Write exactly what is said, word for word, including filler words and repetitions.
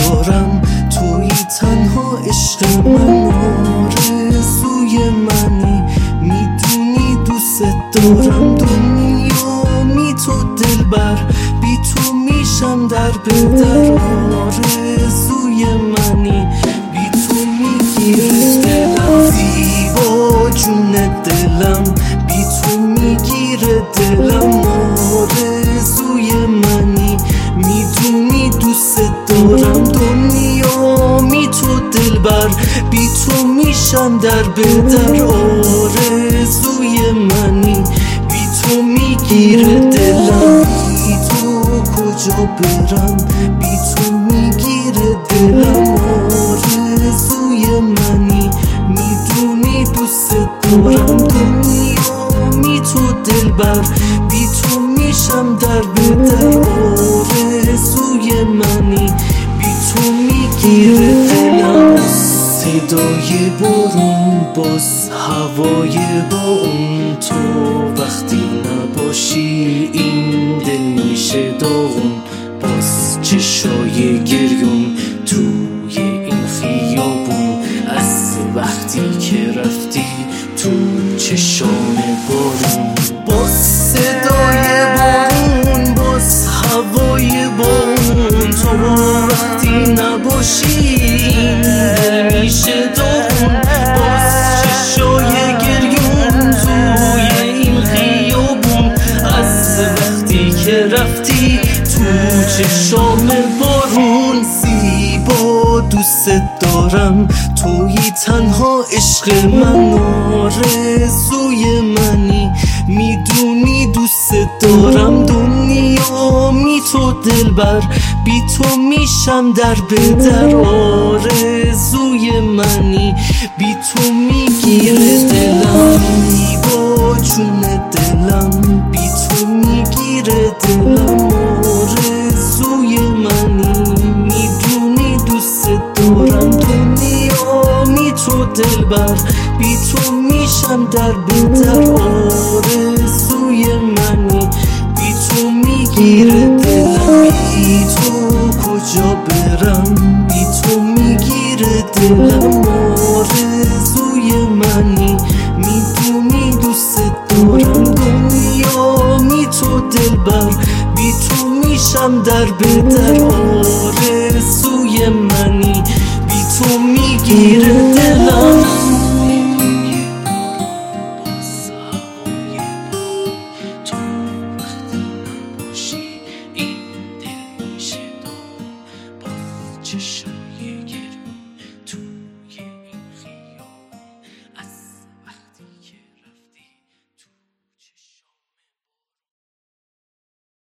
دارم، توی تنها عشق من، آرزوی منی، میدونی دوست دارم. دنیا می تو دلبر، بی تو میشم در بدر. آرزوی منی، بی تو میگیره دلم، زیبا جون دلم، بی تو میگیره دلم. آرزوی منی، میدونی دوست دارم. دنیا می تو دلبر، بی تو میشم در بدر. آرزوی منی، بی تو میگیره دلم، بی تو کجا برم، بی تو میگیره دلم. آرزوی منی، میدونی دوست دارم. دنیا می تو دلبر، بی تو میشم در بدر. آرزوی منی، بی تو میگیره دلم. صدای بارون، باز هوای با اون، تو وقتی نباشی این دل میشه داغون. باز چشای گریون توی این خیابون، از وقتی که رفتی تو چشام بارون. باز صدای بارون، باز هوای بارون، تو وقتی نباشی این دل میشه داغون. باز چشای گریون توی این خیابون، از وقتی که رفتی تو چشام بارون. زیبا دوست دارم، توی تنها عشق من، آرزوی منی، میدونی دوست دارم. دنیا می تو دلبر، بی تو میشم در بدر. آرزوی منی، بی تو میگیره دلم، زیبا جون دلم، بی تو میگیره دلم. آرزوی منی، میدونی دوست دارم. دنیا می تو دلبر، بی تو میشم در بدر. آرزوی منی، بی تو میگیره دلم، بی تو کجا برم، بی تو میگیره دلم. آرزوی منی، میدونی دوست دارم. دنیا می تو دلبر، بی تو میشم در بدر.